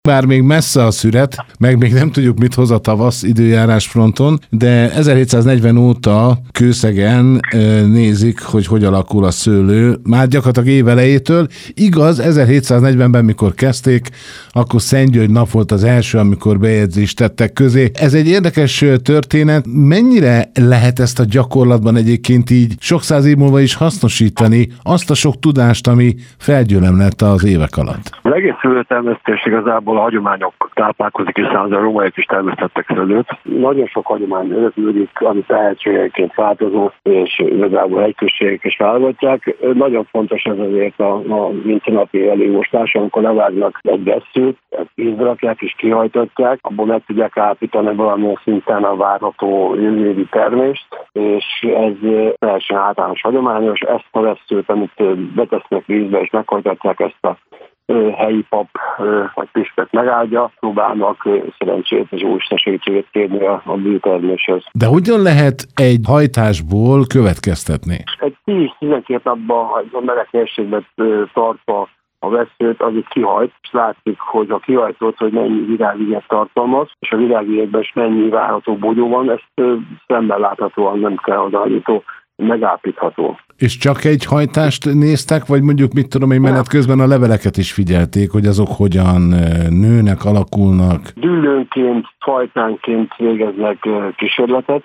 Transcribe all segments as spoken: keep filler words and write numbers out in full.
Bár még messze a szüret, meg még nem tudjuk, mit hoz a tavasz időjárás fronton, de ezerhétszáznegyven óta Kőszegen nézik, hogy hogy alakul a szőlő, már gyakorlatilag évelejétől. Igaz, ezerhétszáznegyvenben, mikor kezdték, akkor Szentgyörgy nap volt az első, amikor bejegyzést tettek közé. Ez egy érdekes történet. Mennyire lehet ezt a gyakorlatban egyébként így sok száz év múlva is hasznosítani, azt a sok tudást, ami felgyülemlett az évek alatt? Az egész szőlőtermesztés igazából a hagyományok táplálkozik, és a rómaiak is termesztettek szőlőt. Nagyon sok hagyomány öröklődik, ami tehetségeként változó, és igazából helyközségek is válogatják. Nagyon fontos ez azért a, a vincenapi előmostás, amikor levágnak egy vesszőt, vízbe rakják és kihajtatják, abból meg tudják állapítani valamilyen szinten a várható jövőbeli termést, és ez teljesen általános hagyományos. Ezt a vesszőt, amit betesznek vízbe és meghajtatják, ezt a helyi pap vagy püspök megáldja, próbálnak szerencsét és újra segítséget kérni a, a bűterméshez. De hogyan lehet egy hajtásból következtetni? Egy tíz-tizenkét napban a meleg helységben tartva a vesszőt, az itt kihajt, és látszik, hogy a kihajtott, hogy mennyi virágéget tartalmaz, és a virágégetben is mennyi várható bogyó van, ezt szemben láthatóan nem kell odaállító, megállapítható. És csak egy hajtást néztek, vagy mondjuk mit tudom, egy menet közben a leveleket is figyelték, hogy azok hogyan nőnek, alakulnak? Dűlőnként, fajtánként végeznek kísérletet,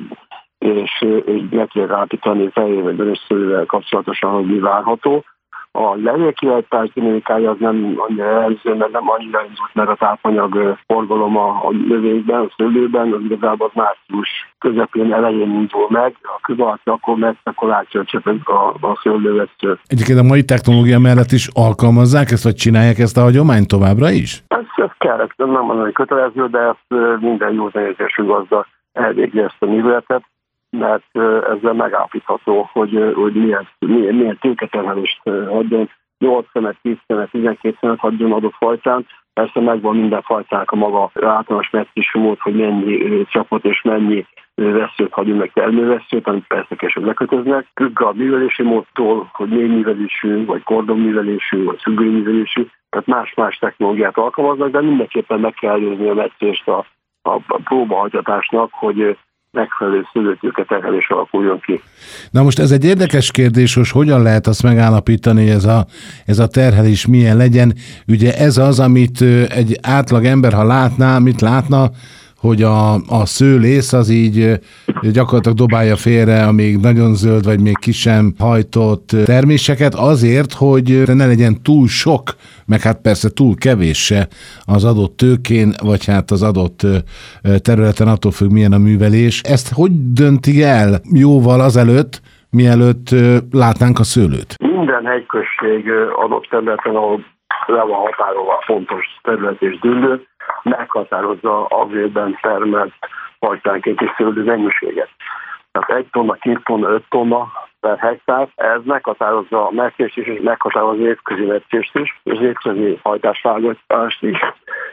és meg tudják állapítani fejével, dönösszővel kapcsolatosan, hogy mi várható. A levélkihajtás dinamikája az nem annyira jelző, mert nem annyira indult, mert a tápanyag forgalom a növényben, a szőlőben, az igazából az március közepén elején indul meg, a küzalak akkor meg akkor átcsöpög a, a szőlővesző. Egyébként a mai technológia mellett is alkalmazzák ezt, vagy csinálják ezt a hagyományt továbbra is? Ez, ez kell, nem mondom, hogy kötelező, de ezt minden jó érzésű gazda elvégzi ezt a műveletet, mert ezzel megállapítható, hogy, hogy milyen, milyen, milyen tőketerhelést adjon, nyolc szemet, tíz szemet, tizenkét szemet adjon adott fajtán. Persze megvan minden fajtának a maga általános metszési mód, hogy mennyi csapot és mennyi veszőt hagyunk meg, termőveszőt, amit persze később lekötöznek. Függ a művelési módtól, hogy mély vagy kordonművelésű, vagy függőművelésű, tehát más-más technológiát alkalmaznak, de mindenképpen meg kell előzni a metszést a, a próbahagyatásnak, hogy megfelelő szőlőtőketerhelés alakuljon ki. Na most ez egy érdekes kérdés, hogy hogyan lehet azt megállapítani, ez a, ez a terhelés milyen legyen. Ugye ez az, amit egy átlag ember, ha látná, mit látna, hogy a, a szőlész az így gyakorlatilag dobálja félre a még nagyon zöld, vagy még ki sem hajtott terméseket azért, hogy ne legyen túl sok, meg hát persze túl kevés se az adott tőkén, vagy hát az adott területen, attól függ, milyen a művelés. Ezt hogy dönti el jóval azelőtt, mielőtt látnánk a szőlőt? Minden helyközség adott területen, ahol le van határolva a fontos terület és dűlő, meghatározza a vérben termelt fajtánként és szőlő mennyiséget. Tehát egy tonna, két tonna, öt tonna per hektár, ez meghatározza a metszést is, és meghatározza az évközi metszést is, és az évközi hajtásválogatást is.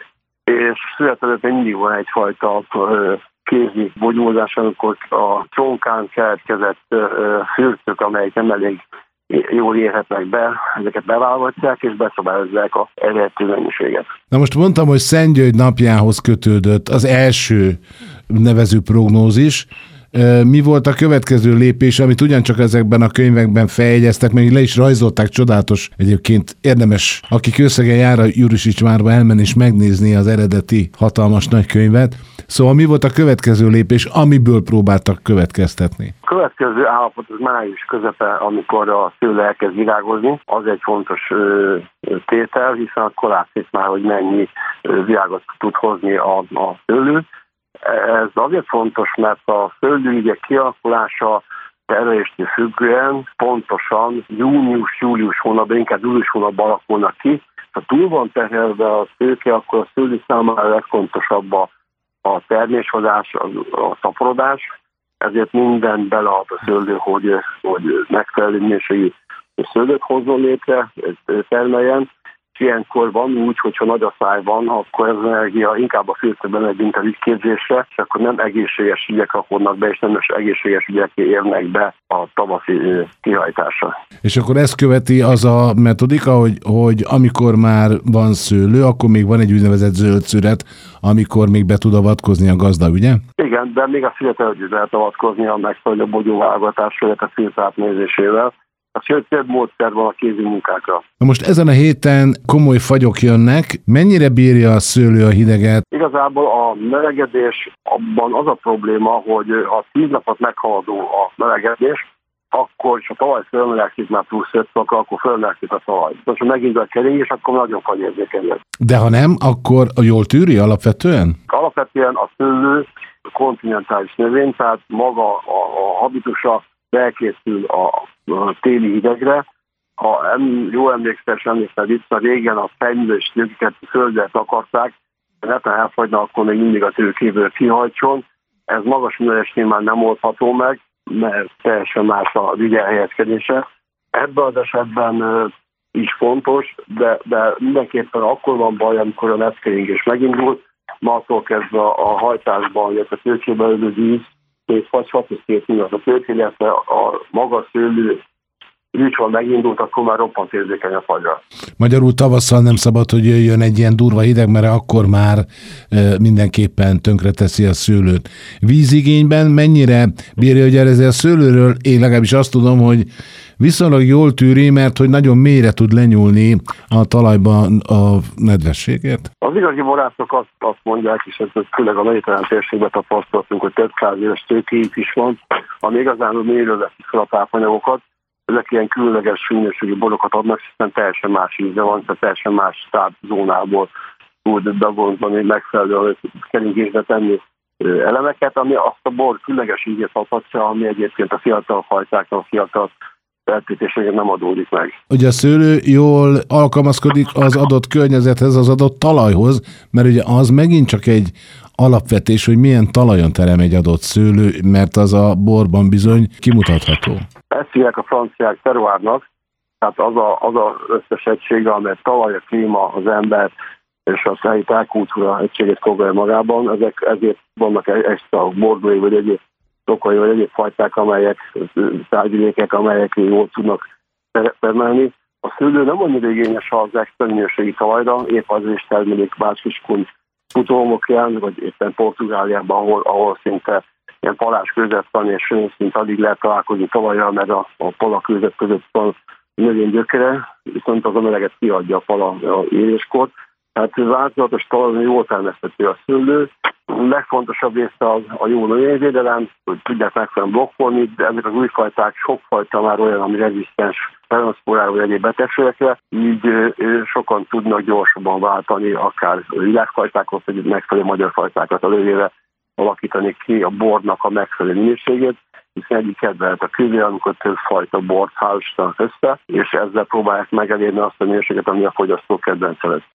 És született mindig van egyfajta kézi bogyózás, amikor a csonkán keletkezett fürtök, amelyek nem elég jól érhetnek be, ezeket beválogatják, és beszabályozzák a eredeti mennyiséget. Na most mondtam, hogy Szentgyörgy napjához kötődött az első nevező prognózis. Mi volt a következő lépés, amit ugyancsak ezekben a könyvekben feljegyeztek, meg le is rajzolták, csodálatos. Egyébként érdemes, aki Kőszegen jár a Jurisics várba, elmenni és megnézni az eredeti hatalmas nagy könyvet. Szóval mi volt a következő lépés, amiből próbáltak következtetni? A következő állapot az május közepe, amikor a szőlő elkezd virágozni. Az egy fontos ö, tétel, hiszen akkor látszik már, hogy mennyi ö, virágot tud hozni a, a szőlő. Ez azért fontos, mert a szőlőügyek kialakulása terüléstől függően pontosan június-július hónapban, inkább július hónapban alakulnak ki. Ha túl van terhelve a szőke, akkor a szőlő számára a legfontosabb a, a terméshozás, a, a szaporodás. Ezért minden belead a szőlő, hogy, hogy megfelelő minőségű szőlőt hozzon létre, termeljen, Ilyenkor van úgy, hogyha nagy a száj van, akkor ez az energia inkább a főztőben megy, mint a vízképzésre, és akkor nem egészséges ügyek rakodnak be, és nem is egészséges ügyek érnek be a tavaszi kihajtásra. És akkor ezt követi az a metodika, hogy, hogy amikor már van szőlő, akkor még van egy úgynevezett zöld szüret, amikor még be tud avatkozni a gazda, ugye? Igen, de még a születel, hogy lehet avatkozni a megfelelő bogyóválogatásra, illetve a filtrát nézésével. Sőt, több módszer van a kézi munkákra. Na most ezen a héten komoly fagyok jönnek. Mennyire bírja a szőlő a hideget? Igazából a melegedés, abban az a probléma, hogy ha tíz napot meghaladó a melegedés, akkor, és a talaj fölmelegszik már plusz öt fokra, akkor fölmelegszik a talaj. Most, ha megint a keringés, akkor nagyon fagyérzékenyed. De ha nem, akkor jól tűri alapvetően? Alapvetően a szőlő kontinentális növény, tehát maga a, a habitusa elkészül a, a téli hidegre. Ha em, jó emlékszel, emlékszel vissza, régen a fejműves tőkéket földet akarták, de netán elfagyna, akkor még mindig a tőkéből kihajtson. Ez magas művelésnél már nem oldható meg, mert teljesen más a vigye helyezkedése. Ebben az esetben is fontos, de, de mindenképpen akkor van baj, amikor a leckeringés megindul, ma attól kezdve a hajtásban, illetve a tőkében ülő víz, két vagy hat és két millió a tőké, illetve a magas szőlő rűcsval megindult, akkor már roppant érzékeny a fagyra. Magyarul tavasszal nem szabad, hogy jöjjön egy ilyen durva hideg, mert akkor már e, mindenképpen tönkreteszi a szőlőt. Vízigényben mennyire bírja, hogy ez a szőlőről, én legalábbis azt tudom, hogy viszonylag jól tűri, mert hogy nagyon mélyre tud lenyúlni a talajban a nedvességért. Az igazi borászok azt, azt mondják, és ez főleg a mediterrán térségben tapasztaltunk, hogy több száz éves tőkéjük is van, ami igazán mélyről veszik fel a tápanyagokat. Ezek ilyen különleges minőségű borokat adnak, hiszen teljesen más íze van, tehát teljesen más tápzónából tud bevontani megfelelő keringésbe tenni elemeket, ami azt a bor különleges ízét adhatja, ami egyébként a fiatal fajtáknak, a fiatal feltétlenséget nem adódik meg. Ugye a szőlő jól alkalmazkodik az adott környezethez, az adott talajhoz, mert ugye az megint csak egy alapvetés, hogy milyen talajon terem egy adott szőlő, mert az a borban bizony kimutatható. Ezt hívják a franciák terroárnak, tehát az a, az a összes egysége, amely talaj, a klíma, az ember és a helyi tájkultúra egységet foglalja magában, ezek, ezért vannak extra bordói vagy egyéb tokai vagy egyéb fajták, amelyek, tárgyvidékek, amelyek jól tudnak termelni. A szőlő nem annyira igényes az extra minőségi talajra, épp azért is termelik Bács-Kiskun futóhomokján, vagy éppen Portugáliában, ahol, ahol szinte ilyen palás között van, és szinte alig lehet találkozni talajjal, mert a, a pala között között van növény gyökere, viszont az a meleget kiadja a pala a éréskor. Tehát változatos talajon jól termeszthető a szőlő. A legfontosabb része az a jó növényvédelem, hogy tudják megfelelően blokkolni, de ezek az új fajták sokfajta már olyan, ami rezisztens peronoszpórára vagy egyéb betegségekre, így sokan tudnak gyorsabban váltani, akár világfajtákat, vagy megfelelő magyar fajtákat a lövére alakítani ki a bornak a megfelelő minőségét, hiszen egyik kedvelet a küvé, amikor több fajta bort házasítanak össze, és ezzel próbálják megelérni azt a minőséget, ami a fogyasztó kedvence lesz.